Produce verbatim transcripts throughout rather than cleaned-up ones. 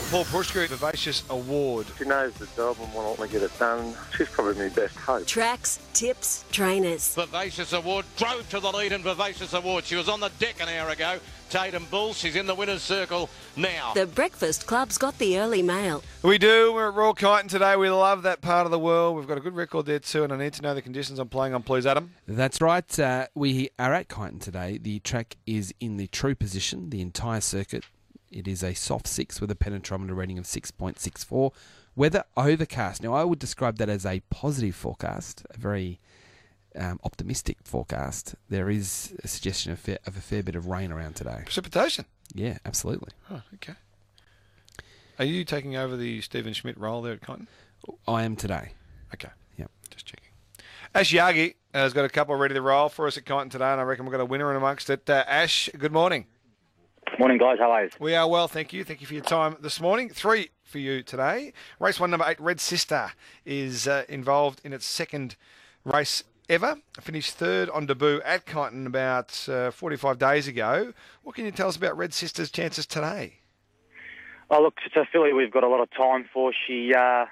Paul Pushkar, Vivacious Award. She knows the job and will want to get it done. She's probably my best hope. Tracks, tips, trainers. Vivacious Award drove to the lead in Vivacious Award. She was on the deck an hour ago. Tatum Bulls, she's in the winner's circle now. The Breakfast Club's got the early mail. We do. We're at Royal Kyneton today. We love that part of the world. We've got a good record there too, and I need to know the conditions I'm playing on, please, Adam. That's right. Uh, we are at Kyneton today. The track is in the true position, the entire circuit. It is a soft six with a penetrometer reading of six point six four. Weather overcast. Now, I would describe that as a positive forecast, a very um, optimistic forecast. There is a suggestion of, fair, of a fair bit of rain around today. Precipitation? Yeah, absolutely. Oh, okay. Are you taking over the Stephen Schmidt role there at Kyneton? I am today. Okay. Yep. Just checking. Ash Yagi has got a couple ready to roll for us at Kyneton today, and I reckon we've got a winner in amongst it. Uh, Ash, good morning. Morning, guys. How are you? We are well, thank you. Thank you for your time this morning. Three for you today. Race one, number eight, Red Sister, is uh, involved in its second race ever. Finished third on debut at Kyneton about uh, forty-five days ago. What can you tell us about Red Sister's chances today? Oh, look, it's a filly we've got a lot of time for. She uh,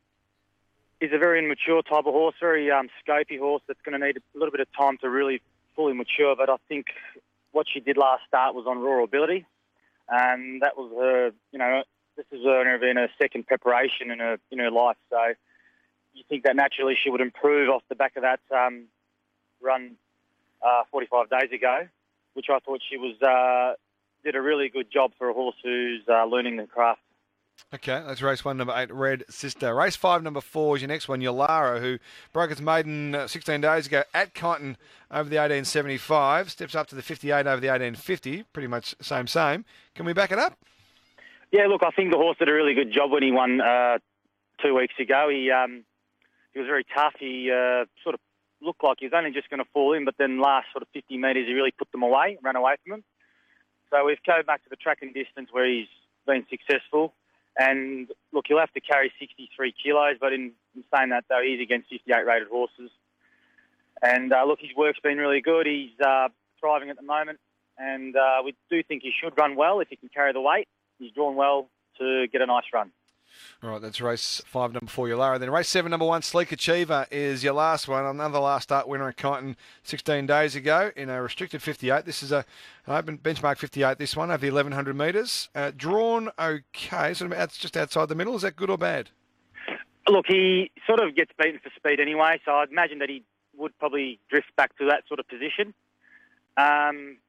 is a very immature type of horse, very um, scopy horse that's going to need a little bit of time to really fully mature, but I think what she did last start was on raw ability, and that was her, you know, this is her in her second preparation in her, in her life, so you think that naturally she would improve off the back of that um, run uh, forty-five days ago, which I thought she was uh, did a really good job for a horse who's uh, learning the craft. Okay, that's race one, number eight, Red Sister. Race five, number four is your next one, Yalara, who broke its maiden uh, sixteen days ago at Kyneton over the eighteen seventy-five, steps up to the fifty-eight over the eighteen fifty, pretty much same, same. Can we back it up? Yeah, look, I think the horse did a really good job when he won uh, two weeks ago. He um, he was very tough. He uh, sort of looked like he was only just going to fall in, but then last sort of fifty metres he really put them away, ran away from them. So we've come back to the track and distance where he's been successful. And, look, he'll have to carry sixty-three kilos, but in, in saying that, though, he's against fifty-eight rated horses. And, uh, look, his work's been really good. He's uh, thriving at the moment. And uh, we do think he should run well if he can carry the weight. He's drawn well to get a nice run. All right, that's race five, number four, Yalara. Then race seven, number one, Sleek Achiever is your last one. Another last start winner at Kyneton sixteen days ago in a restricted fifty-eight. This is a, an open benchmark fifty-eight, this one, over the eleven hundred metres. Uh, drawn okay, sort of out, just outside the middle. Is that good or bad? Look, he sort of gets beaten for speed anyway, so I'd imagine that he would probably drift back to that sort of position. Um,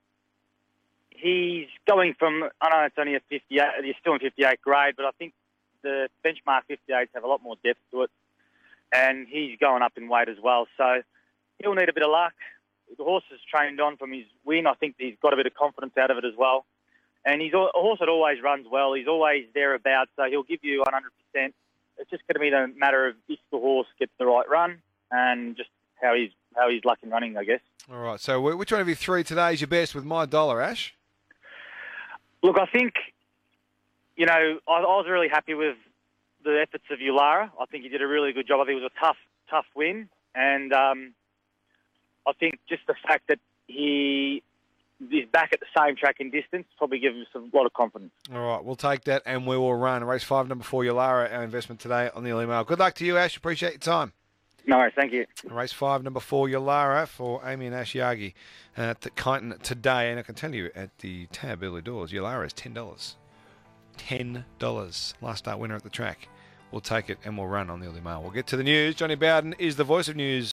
he's going from, I know it's only a fifty-eight, he's still in fifty-eight grade, but I think the benchmark fifty-eights have a lot more depth to it, and he's going up in weight as well. So he'll need a bit of luck. The horse is trained on from his win. I think he's got a bit of confidence out of it as well. And he's a horse that always runs well. He's always thereabouts, so he'll give you one hundred percent. It's just going to be the matter of if the horse gets the right run and just how he's how he's luck in running, I guess. All right, so which one of you three today is your best with my dollar, Ash? Look, I think, you know, I, I was really happy with the efforts of Yalara. I think he did a really good job. I think it was a tough, tough win. And um, I think just the fact that he is back at the same track and distance probably gives us a lot of confidence. All right, we'll take that and we will run. Race five, number four, Yalara, our investment today on the Early Mail. Good luck to you, Ash. Appreciate your time. No worries, thank you. Race five, number four, Yalara for Amy and Ash Yagi at Kyneton today. And I can tell you at the tab early doors, Yalara is ten dollars. ten dollars. Last start winner at the track. We'll take it and we'll run on the Early Mail. We'll get to the news. Johnny Bowden is the voice of news.